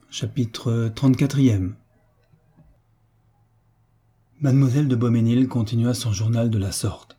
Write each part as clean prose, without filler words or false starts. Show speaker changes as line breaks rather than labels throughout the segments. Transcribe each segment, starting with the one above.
Chapitre 34e. Mademoiselle de Beaumesnil continua son journal de la sorte.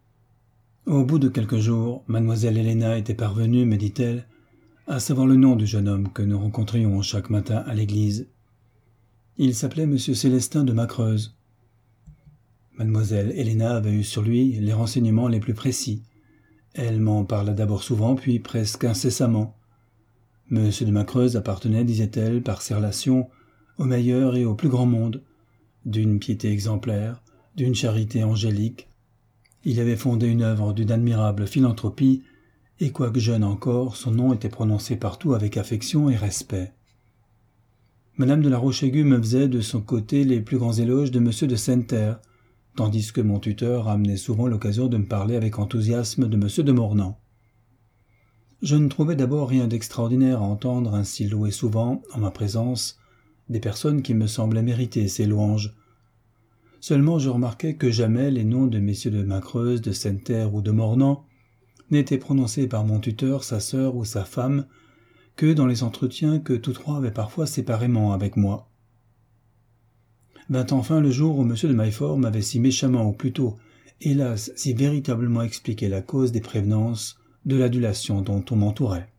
Au bout de quelques jours, mademoiselle Héléna était parvenue, me dit-elle, à savoir le nom du jeune homme que nous rencontrions chaque matin à l'église. Il s'appelait M. Célestin de Macreuse. Mademoiselle Héléna avait eu sur lui les renseignements les plus précis. Elle m'en parla d'abord souvent, puis presque incessamment. M. de Macreuse appartenait, disait-elle, par ses relations, au meilleur et au plus grand monde, d'une piété exemplaire, d'une charité angélique. Il avait fondé une œuvre d'une admirable philanthropie, et quoique jeune encore, son nom était prononcé partout avec affection et respect. Madame de la Roche-Aigu me faisait de son côté les plus grands éloges de M. de Sainte-Terre, tandis que mon tuteur amenait souvent l'occasion de me parler avec enthousiasme de M. de Mornan. Je ne trouvais d'abord rien d'extraordinaire à entendre ainsi louer souvent, en ma présence, des personnes qui me semblaient mériter ces louanges. Seulement je remarquai que jamais les noms de messieurs de Macreuse, de Sainte-Terre ou de Mornan n'étaient prononcés par mon tuteur, sa sœur ou sa femme, que dans les entretiens que tous trois avaient parfois séparément avec moi. Vint enfin le jour où M. de Maillefort m'avait si méchamment, ou plutôt, hélas, si véritablement expliqué la cause des prévenances, de l'adulation dont on m'entourait.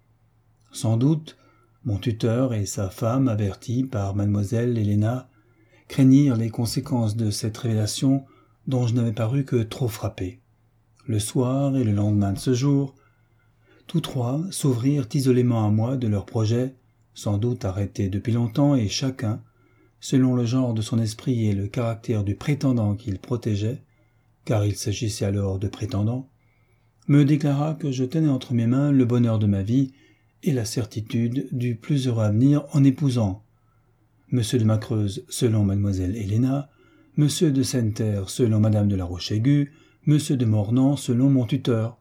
Sans doute, mon tuteur et sa femme, avertis par mademoiselle Héléna, craignirent les conséquences de cette révélation dont je n'avais paru que trop frappé. Le soir et le lendemain de ce jour, tous trois s'ouvrirent isolément à moi de leurs projets, sans doute arrêtés depuis longtemps, et chacun, selon le genre de son esprit et le caractère du prétendant qu'il protégeait, car il s'agissait alors de prétendants, me déclara que je tenais entre mes mains le bonheur de ma vie et la certitude du plus heureux avenir en épousant M. de Macreuse selon mademoiselle Héléna, M. de Sainte-Terre selon madame de la Roche-Aigu, M. de Mornan selon mon tuteur.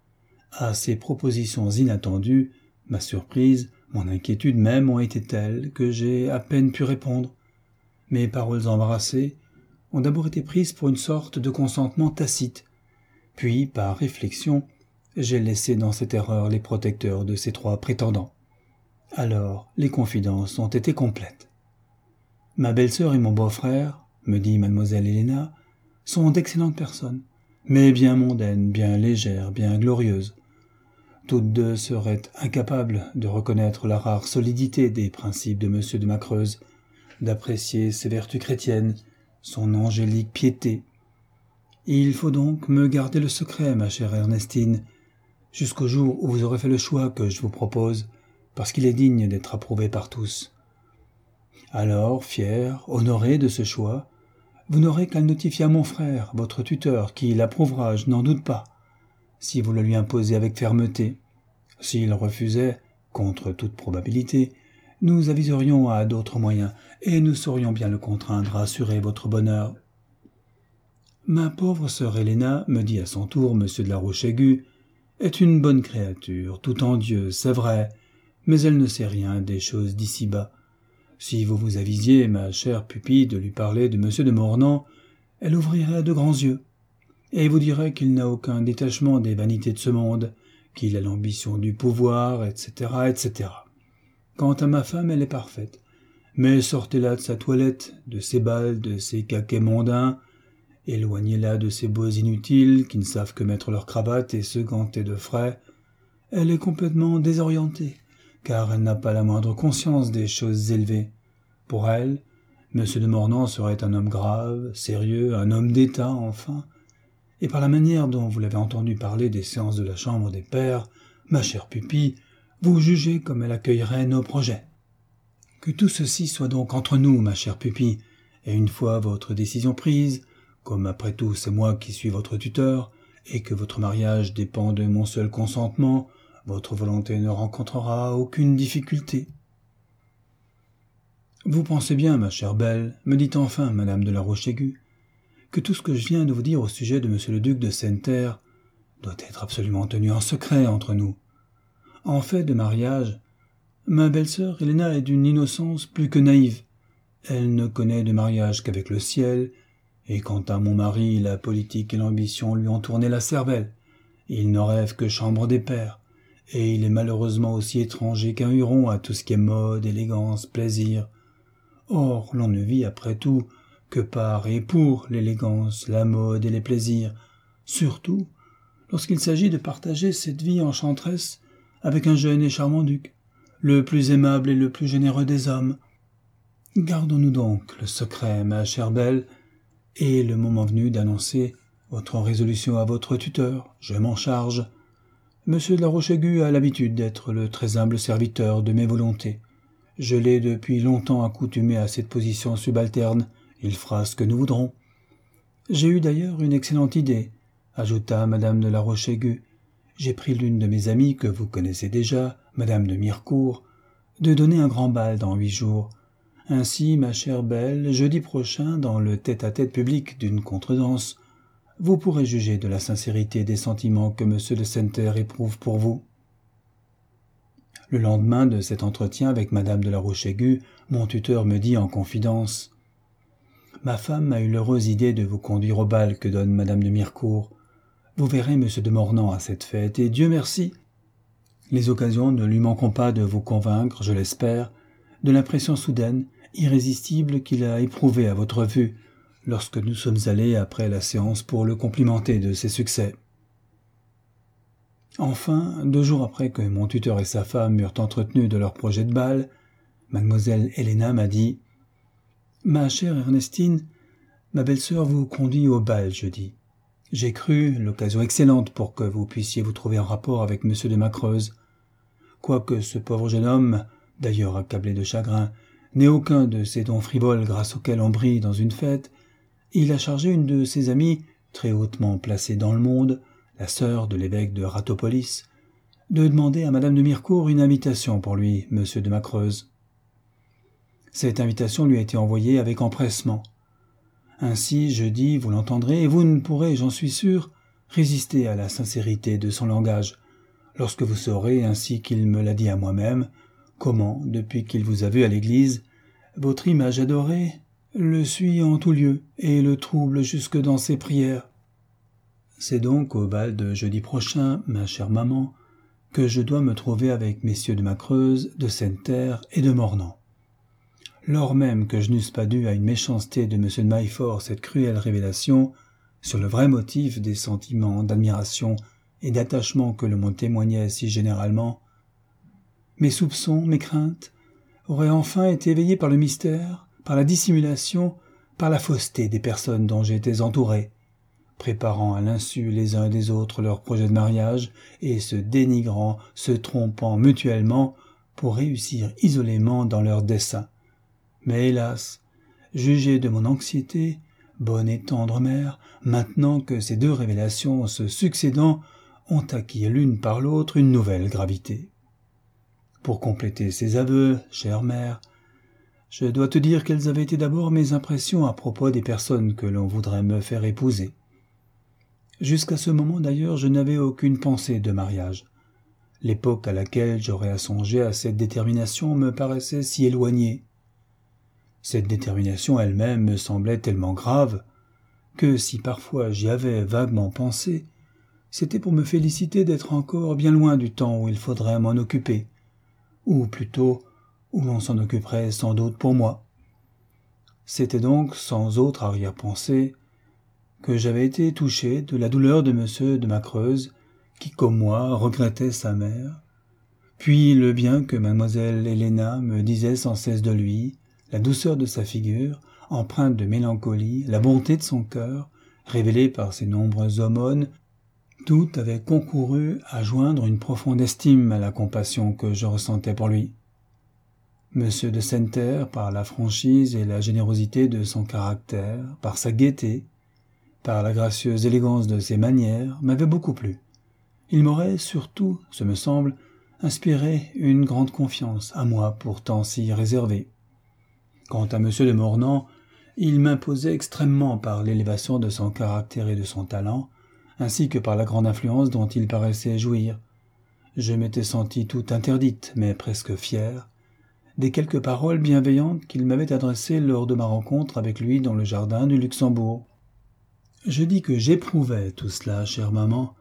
À ces propositions inattendues, ma surprise, mon inquiétude même ont été telles que j'ai à peine pu répondre. Mes paroles embarrassées ont d'abord été prises pour une sorte de consentement tacite. Puis, par réflexion, j'ai laissé dans cette erreur les protecteurs de ces trois prétendants. Alors, les confidences ont été complètes. Ma belle-sœur et mon beau-frère, me dit mademoiselle Héléna, sont d'excellentes personnes, mais bien mondaines, bien légères, bien glorieuses. Toutes deux seraient incapables de reconnaître la rare solidité des principes de M. de Macreuse, d'apprécier ses vertus chrétiennes, son angélique piété. Il faut donc me garder le secret, ma chère Ernestine, jusqu'au jour où vous aurez fait le choix que je vous propose, parce qu'il est digne d'être approuvé par tous. Alors, fier, honoré de ce choix, vous n'aurez qu'à le notifier à mon frère, votre tuteur, qui l'approuvera, je n'en doute pas, si vous le lui imposez avec fermeté. S'il refusait, contre toute probabilité, nous aviserions à d'autres moyens, et nous saurions bien le contraindre à assurer votre bonheur. Ma pauvre sœur Héléna, me dit à son tour M. de la Roche-Aigu, est une bonne créature, tout en Dieu, c'est vrai, mais elle ne sait rien des choses d'ici-bas. Si vous vous avisiez, ma chère pupille, de lui parler de M. de Mornan, elle ouvrirait de grands yeux, et vous dirait qu'il n'a aucun détachement des vanités de ce monde, qu'il a l'ambition du pouvoir, etc., etc. Quant à ma femme, elle est parfaite, mais sortez-la de sa toilette, de ses bals, de ses caquets mondains, éloignez-la de ces beaux inutiles qui ne savent que mettre leur cravate et se ganter de frais. Elle est complètement désorientée, car elle n'a pas la moindre conscience des choses élevées. Pour elle, M. de Mornan serait un homme grave, sérieux, un homme d'État, enfin. Et par la manière dont vous l'avez entendu parler des séances de la Chambre des Pairs, ma chère pupille, vous jugez comme elle accueillerait nos projets. Que tout ceci soit donc entre nous, ma chère pupille, et une fois votre décision prise, comme après tout c'est moi qui suis votre tuteur, et que votre mariage dépend de mon seul consentement, votre volonté ne rencontrera aucune difficulté. Vous pensez bien, ma chère belle, me dit enfin madame de la Roche-Aigu, que tout ce que je viens de vous dire au sujet de monsieur le duc de Sainte-Terre doit être absolument tenu en secret entre nous. En fait de mariage, ma belle-sœur Héléna est d'une innocence plus que naïve. Elle ne connaît de mariage qu'avec le ciel, et quant à mon mari, la politique et l'ambition lui ont tourné la cervelle. Il ne rêve que chambre des pairs, et il est malheureusement aussi étranger qu'un Huron à tout ce qui est mode, élégance, plaisir. Or, l'on ne vit après tout que par et pour l'élégance, la mode et les plaisirs, surtout lorsqu'il s'agit de partager cette vie enchanteresse avec un jeune et charmant duc, le plus aimable et le plus généreux des hommes. Gardons-nous donc le secret, ma chère belle, et le moment venu d'annoncer votre résolution à votre tuteur, je m'en charge. Monsieur de la Roche-Aiguë a l'habitude d'être le très humble serviteur de mes volontés. Je l'ai depuis longtemps accoutumé à cette position subalterne, il fera ce que nous voudrons. J'ai eu d'ailleurs une excellente idée, ajouta madame de la Roche-Aiguë. J'ai pris l'une de mes amies que vous connaissez déjà, madame de Mirecourt, de donner un grand bal dans 8 jours. Ainsi, ma chère belle, jeudi prochain, dans le tête-à-tête public d'une contredanse, vous pourrez juger de la sincérité des sentiments que M. de Senter éprouve pour vous. Le lendemain de cet entretien avec madame de la Roche-Aiguë, mon tuteur me dit en confidence « Ma femme a eu l'heureuse idée de vous conduire au bal que donne madame de Mirecourt. Vous verrez M. de Mornan à cette fête, et Dieu merci, les occasions ne lui manqueront pas de vous convaincre, je l'espère, de l'impression soudaine, irrésistible qu'il a éprouvée à votre vue, lorsque nous sommes allés après la séance pour le complimenter de ses succès. » Enfin, 2 jours après que mon tuteur et sa femme eurent entretenu de leur projet de bal, mademoiselle Héléna m'a dit « Ma chère Ernestine, ma belle-sœur vous conduit au bal jeudi. J'ai cru l'occasion excellente pour que vous puissiez vous trouver en rapport avec M. de Macreuse. Quoique ce pauvre jeune homme, d'ailleurs accablé de chagrin, n'ait aucun de ces dons frivoles grâce auxquels on brille dans une fête, il a chargé une de ses amies, très hautement placée dans le monde, la sœur de l'évêque de Ratopolis, de demander à madame de Mirecourt une invitation pour lui, M. de Macreuse. Cette invitation lui a été envoyée avec empressement. Ainsi, jeudi, vous l'entendrez, et vous ne pourrez, j'en suis sûr, résister à la sincérité de son langage, lorsque vous saurez, ainsi qu'il me l'a dit à moi-même, comment, depuis qu'il vous a vu à l'église, votre image adorée le suit en tout lieu et le trouble jusque dans ses prières. C'est donc au bal de jeudi prochain, ma chère maman, que je dois me trouver avec messieurs de Macreuse, de Senter et de Mornan. Lors même que je n'eusse pas dû à une méchanceté de M. de Maillefort cette cruelle révélation sur le vrai motif des sentiments d'admiration et d'attachement que le monde témoignait si généralement, mes soupçons, mes craintes, auraient enfin été éveillés par le mystère, par la dissimulation, par la fausseté des personnes dont j'étais entouré, préparant à l'insu les uns des autres leurs projets de mariage et se dénigrant, se trompant mutuellement pour réussir isolément dans leurs desseins. Mais hélas, jugez de mon anxiété, bonne et tendre mère, maintenant que ces 2 révélations se succédant ont acquis l'une par l'autre une nouvelle gravité. Pour compléter ces aveux, chère mère, je dois te dire quelles avaient été d'abord mes impressions à propos des personnes que l'on voudrait me faire épouser. Jusqu'à ce moment d'ailleurs, je n'avais aucune pensée de mariage. L'époque à laquelle j'aurais à songer à cette détermination me paraissait si éloignée. Cette détermination elle-même me semblait tellement grave que si parfois j'y avais vaguement pensé, c'était pour me féliciter d'être encore bien loin du temps où il faudrait m'en occuper, ou plutôt où l'on s'en occuperait sans doute pour moi. C'était donc sans autre arrière-pensée que j'avais été touché de la douleur de M. de Macreuse, qui, comme moi, regrettait sa mère, puis le bien que mademoiselle Héléna me disait sans cesse de lui, la douceur de sa figure, empreinte de mélancolie, la bonté de son cœur, révélée par ses nombreuses aumônes, tout avait concouru à joindre une profonde estime à la compassion que je ressentais pour lui. M. de Senter, par la franchise et la générosité de son caractère, par sa gaieté, par la gracieuse élégance de ses manières, m'avait beaucoup plu. Il m'aurait surtout, ce me semble, inspiré une grande confiance, à moi pourtant si réservé. Quant à M. de Mornan, il m'imposait extrêmement par l'élévation de son caractère et de son talent, ainsi que par la grande influence dont il paraissait jouir. Je m'étais senti tout interdite, mais presque fière, des quelques paroles bienveillantes qu'il m'avait adressées lors de ma rencontre avec lui dans le jardin du Luxembourg. Je dis que j'éprouvais tout cela, chère maman,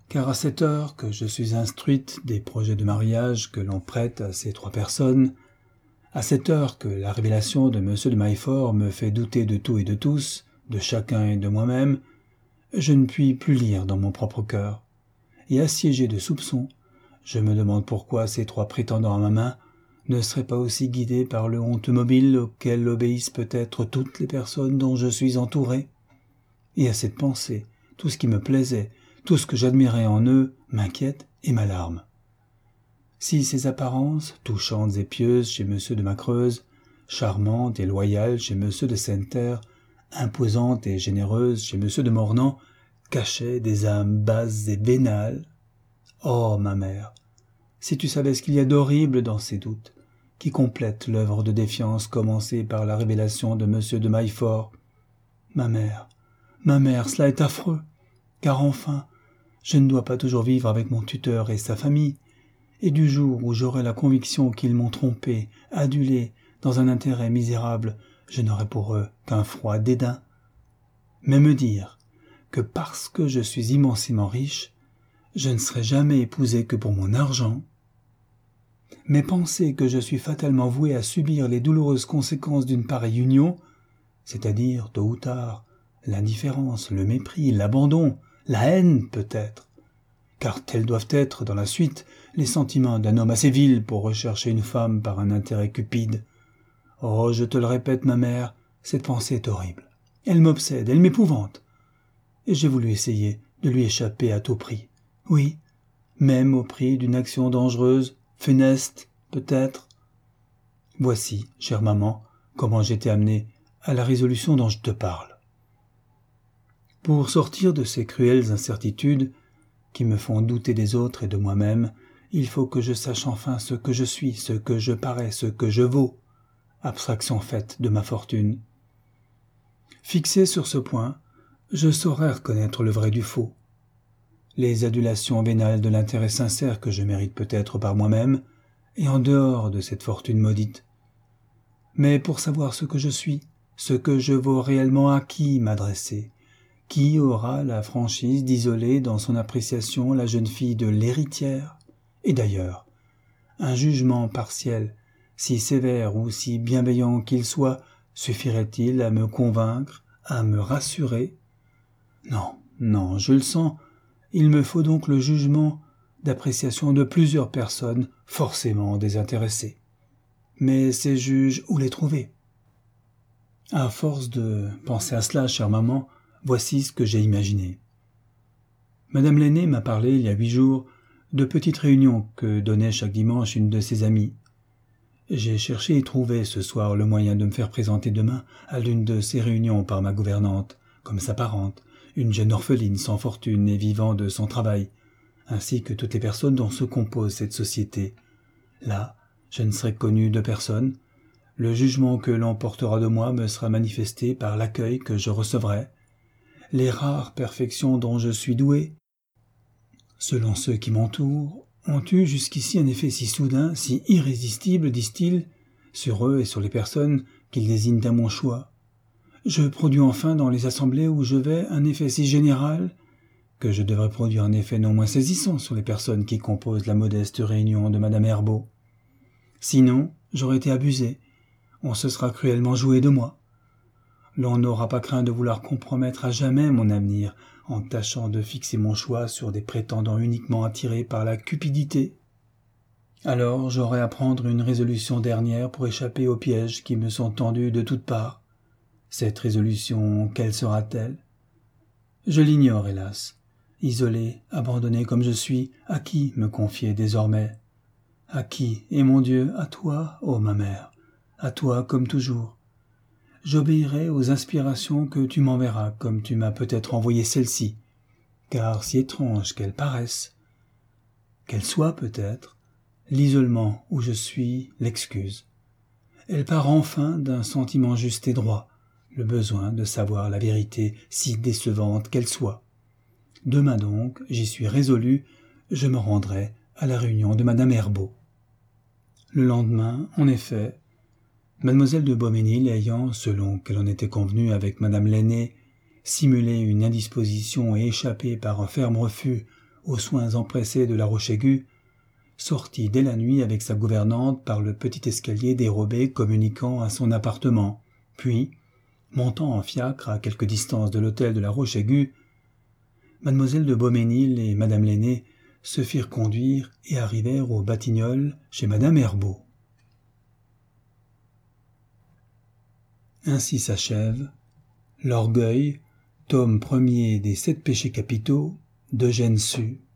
car à cette heure que je suis instruite des projets de mariage que l'on prête à ces 3 personnes, à cette heure que la révélation de M. de Maillefort me fait douter de tout et de tous, de chacun et de moi-même, je ne puis plus lire dans mon propre cœur. Et assiégé de soupçons, je me demande pourquoi ces 3 prétendants à ma main ne seraient pas aussi guidés par le honteux mobile auquel obéissent peut-être toutes les personnes dont je suis entouré. Et à cette pensée, tout ce qui me plaisait, tout ce que j'admirais en eux m'inquiète et m'alarme. Si ces apparences, touchantes et pieuses chez M. de Macreuse, charmantes et loyales chez M. de Sainte-Terre, imposantes et généreuses chez M. de Mornan, cachaient des âmes basses et vénales. Oh, ma mère, si tu savais ce qu'il y a d'horrible dans ces doutes, qui complètent l'œuvre de défiance commencée par la révélation de M. de Maillefort. Ma mère, cela est affreux, car enfin, je ne dois pas toujours vivre avec mon tuteur et sa famille, et du jour où j'aurai la conviction qu'ils m'ont trompé, adulé, dans un intérêt misérable, je n'aurai pour eux qu'un froid dédain. Mais me dire que parce que je suis immensément riche, je ne serai jamais épousé que pour mon argent. Mais penser que je suis fatalement voué à subir les douloureuses conséquences d'une pareille union, c'est-à-dire, tôt ou tard, l'indifférence, le mépris, l'abandon, la haine peut-être, car tels doivent être, dans la suite, les sentiments d'un homme assez vil pour rechercher une femme par un intérêt cupide. Oh, je te le répète, ma mère, cette pensée est horrible. Elle m'obsède, elle m'épouvante. Et j'ai voulu essayer de lui échapper à tout prix. Oui, même au prix d'une action dangereuse, funeste, peut-être. Voici, chère maman, comment j'étais amené à la résolution dont je te parle. Pour sortir de ces cruelles incertitudes qui me font douter des autres et de moi-même, il faut que je sache enfin ce que je suis, ce que je parais, ce que je vaux, abstraction faite de ma fortune. Fixé sur ce point, je saurai reconnaître le vrai du faux, les adulations vénales de l'intérêt sincère que je mérite peut-être par moi-même, et en dehors de cette fortune maudite. Mais pour savoir ce que je suis, ce que je vaux réellement, à qui m'adresser? Qui aura la franchise d'isoler dans son appréciation la jeune fille de l'héritière? Et d'ailleurs, un jugement partiel, si sévère ou si bienveillant qu'il soit, suffirait-il à me convaincre, à me rassurer? Non, je le sens, il me faut donc le jugement d'appréciation de plusieurs personnes forcément désintéressées. Mais ces juges, où les trouver? À force de penser à cela, chère maman, voici ce que j'ai imaginé. Madame l'aînée m'a parlé, il y a 8 jours, de petites réunions que donnait chaque dimanche une de ses amies. J'ai cherché et trouvé ce soir le moyen de me faire présenter demain à l'une de ces réunions par ma gouvernante, comme sa parente, une jeune orpheline sans fortune et vivant de son travail, ainsi que toutes les personnes dont se compose cette société. Là, je ne serai connu de personne. Le jugement que l'on portera de moi me sera manifesté par l'accueil que je recevrai. Les rares perfections dont je suis doué, selon ceux qui m'entourent, ont eu jusqu'ici un effet si soudain, si irrésistible, disent-ils, sur eux et sur les personnes qu'ils désignent à mon choix. Je produis enfin dans les assemblées où je vais un effet si général que je devrais produire un effet non moins saisissant sur les personnes qui composent la modeste réunion de Madame Herbault. Sinon, j'aurais été abusé, on se sera cruellement joué de moi. L'on n'aura pas craint de vouloir compromettre à jamais mon avenir en tâchant de fixer mon choix sur des prétendants uniquement attirés par la cupidité. Alors j'aurai à prendre une résolution dernière pour échapper aux pièges qui me sont tendus de toutes parts. Cette résolution, quelle sera-t-elle? Je l'ignore, hélas. Isolé, abandonné comme je suis, à qui me confier désormais? À qui? Et mon Dieu, à toi, ô ma mère, à toi comme toujours. J'obéirai aux inspirations que tu m'enverras, comme tu m'as peut-être envoyé celle-ci, car si étrange qu'elle paraisse, qu'elle soit peut-être, l'isolement où je suis l'excuse. Elle part enfin d'un sentiment juste et droit, le besoin de savoir la vérité, si décevante qu'elle soit. Demain donc, j'y suis résolu, je me rendrai à la réunion de Madame Herbault. Le lendemain, en effet, Mademoiselle de Beaumesnil ayant, selon qu'elle en était convenue avec Madame l'aînée, simulé une indisposition et échappé par un ferme refus aux soins empressés de la Roche-Aiguë, sortit dès la nuit avec sa gouvernante par le petit escalier dérobé communiquant à son appartement, puis, montant en fiacre à quelque distance de l'hôtel de la Roche-Aiguë, mademoiselle de Beaumesnil et madame Lenné se firent conduire et arrivèrent aux Batignolles chez madame Herbault. Ainsi s'achève L'Orgueil, tome 1er des 7 péchés capitaux d'Eugène Sue.